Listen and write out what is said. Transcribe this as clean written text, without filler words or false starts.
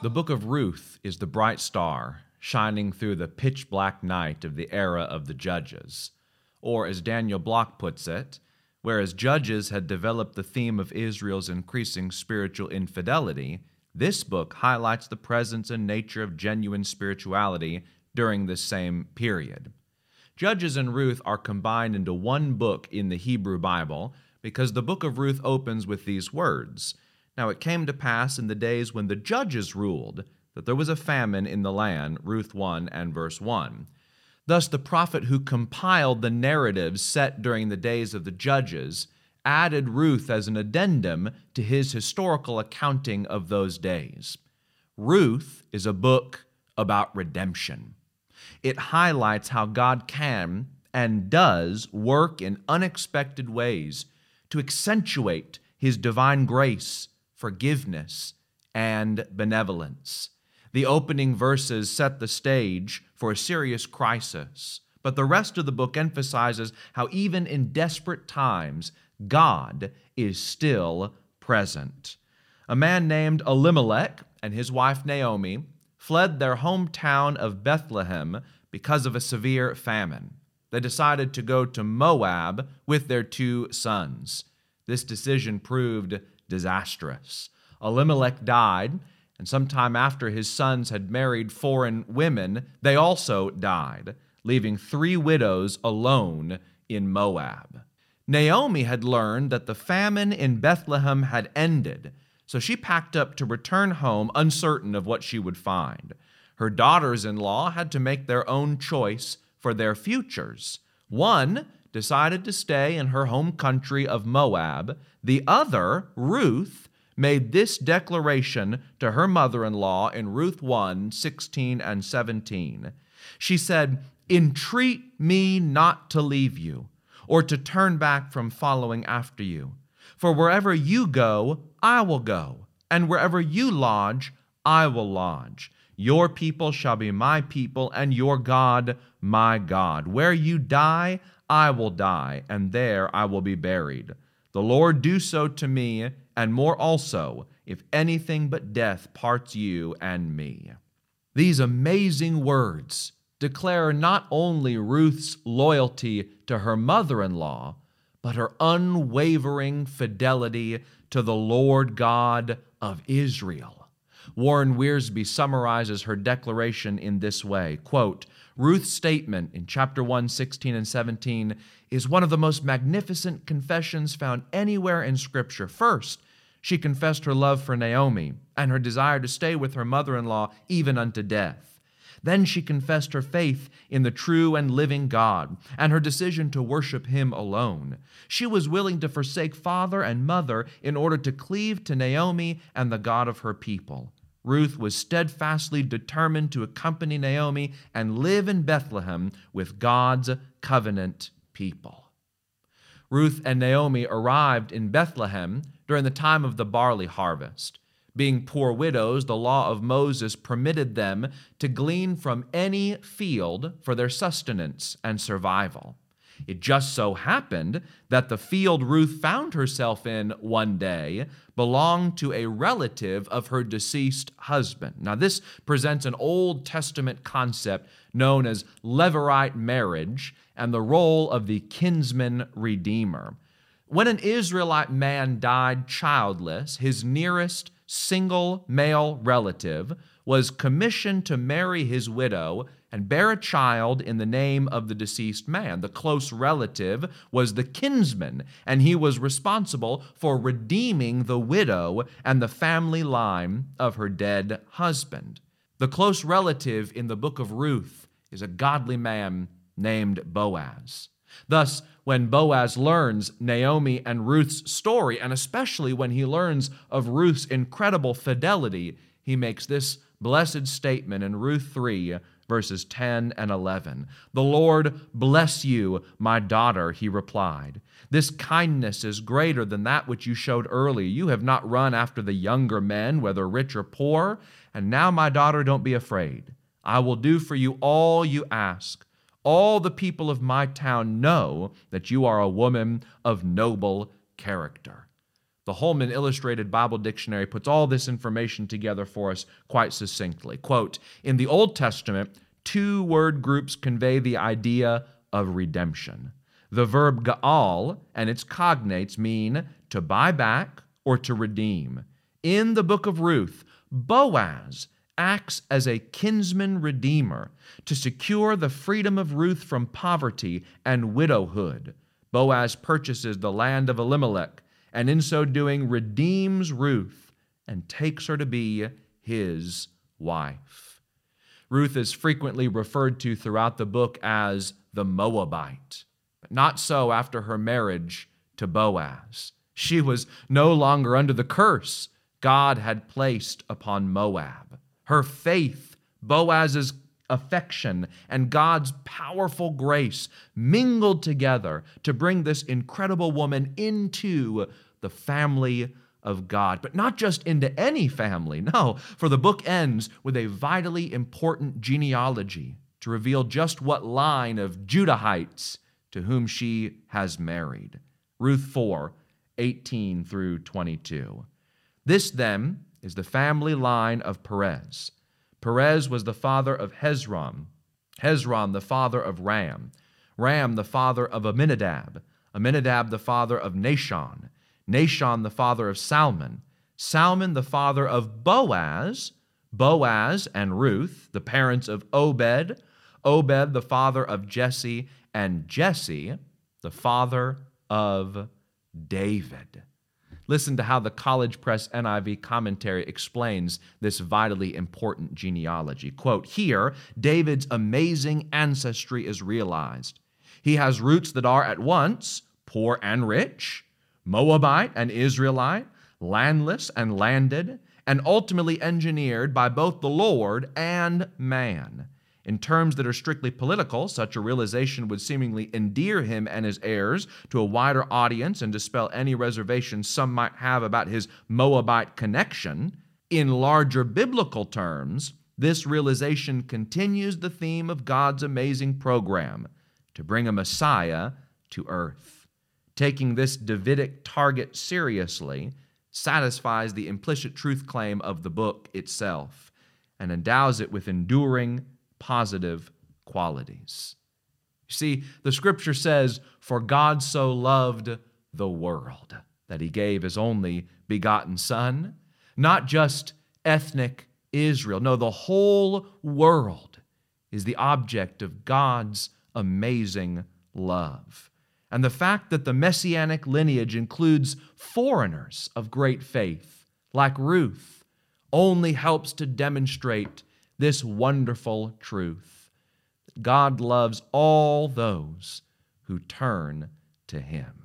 The book of Ruth is the bright star shining through the pitch-black night of the era of the Judges. Or, as Daniel Block puts it, whereas Judges had developed the theme of Israel's increasing spiritual infidelity, this book highlights the presence and nature of genuine spirituality during this same period. Judges and Ruth are combined into one book in the Hebrew Bible because the book of Ruth opens with these words. Now it came to pass in the days when the judges ruled that there was a famine in the land, Ruth 1 and verse 1. Thus the prophet who compiled the narratives set during the days of the judges added Ruth as an addendum to his historical accounting of those days. Ruth is a book about redemption. It highlights how God can and does work in unexpected ways to accentuate his divine grace, forgiveness, and benevolence. The opening verses set the stage for a serious crisis, but the rest of the book emphasizes how even in desperate times, God is still present. A man named Elimelech and his wife Naomi fled their hometown of Bethlehem because of a severe famine. They decided to go to Moab with their 2 sons. This decision proved disastrous. Elimelech died, and sometime after his sons had married foreign women, they also died, leaving 3 widows alone in Moab. Naomi had learned that the famine in Bethlehem had ended, so she packed up to return home uncertain of what she would find. Her daughters-in-law had to make their own choice for their futures. One decided to stay in her home country of Moab. The other, Ruth, made this declaration to her mother-in-law in Ruth 1, 16 and 17. She said, "Entreat me not to leave you, or to turn back from following after you. For wherever you go, I will go, and wherever you lodge, I will lodge. Your people shall be my people, and your God my God. Where you die, I will die, and there I will be buried. The Lord do so to me, and more also, if anything but death parts you and me." These amazing words declare not only Ruth's loyalty to her mother-in-law, but her unwavering fidelity to the Lord God of Israel. Warren Wiersbe summarizes her declaration in this way, quote, "Ruth's statement in chapter 1, 16 and 17 is one of the most magnificent confessions found anywhere in Scripture. First, she confessed her love for Naomi and her desire to stay with her mother-in-law even unto death. Then she confessed her faith in the true and living God and her decision to worship Him alone. She was willing to forsake father and mother in order to cleave to Naomi and the God of her people. Ruth was steadfastly determined to accompany Naomi and live in Bethlehem with God's covenant people." Ruth and Naomi arrived in Bethlehem during the time of the barley harvest. Being poor widows, the law of Moses permitted them to glean from any field for their sustenance and survival. It just so happened that the field Ruth found herself in one day belonged to a relative of her deceased husband. Now, this presents an Old Testament concept known as Levirate marriage and the role of the kinsman redeemer. When an Israelite man died childless, his nearest single male relative was commissioned to marry his widow and bear a child in the name of the deceased man. The close relative was the kinsman, and he was responsible for redeeming the widow and the family line of her dead husband. The close relative in the book of Ruth is a godly man named Boaz. Thus, when Boaz learns Naomi and Ruth's story, and especially when he learns of Ruth's incredible fidelity, he makes this blessed statement in Ruth 3, verses 10 and 11. "The Lord bless you, my daughter," he replied. "This kindness is greater than that which you showed earlier. You have not run after the younger men, whether rich or poor. And now, my daughter, don't be afraid. I will do for you all you ask. All the people of my town know that you are a woman of noble character." The Holman Illustrated Bible Dictionary puts all this information together for us quite succinctly. Quote, in the Old Testament, two word groups convey the idea of redemption. The verb ga'al and its cognates mean to buy back or to redeem. In the book of Ruth, Boaz acts as a kinsman redeemer to secure the freedom of Ruth from poverty and widowhood. Boaz purchases the land of Elimelech, and in so doing redeems Ruth and takes her to be his wife. Ruth is frequently referred to throughout the book as the Moabite, but not so after her marriage to Boaz. She was no longer under the curse God had placed upon Moab. Her faith, Boaz's affection, and God's powerful grace mingled together to bring this incredible woman into the family of God. But not just into any family, no, for the book ends with a vitally important genealogy to reveal just what line of Judahites to whom she has married. Ruth 4:18 through 22. This, then, is the family line of Perez. Perez was the father of Hezron, Hezron the father of Ram, Ram the father of Amminadab, Amminadab the father of Nahshon, Nahshon the father of Salmon, Salmon the father of Boaz, Boaz and Ruth, the parents of Obed, Obed the father of Jesse, and Jesse the father of David. Listen to how the College Press NIV commentary explains this vitally important genealogy. Quote, here, David's amazing ancestry is realized. He has roots that are at once poor and rich, Moabite and Israelite, landless and landed, and ultimately engineered by both the Lord and man. In terms that are strictly political, such a realization would seemingly endear him and his heirs to a wider audience and dispel any reservations some might have about his Moabite connection. In larger biblical terms, this realization continues the theme of God's amazing program to bring a Messiah to earth. Taking this Davidic target seriously satisfies the implicit truth claim of the book itself and endows it with enduring, positive qualities. You see, the scripture says, for God so loved the world that he gave his only begotten Son, not just ethnic Israel. No, the whole world is the object of God's amazing love. And the fact that the messianic lineage includes foreigners of great faith, like Ruth, only helps to demonstrate this wonderful truth. God loves all those who turn to him.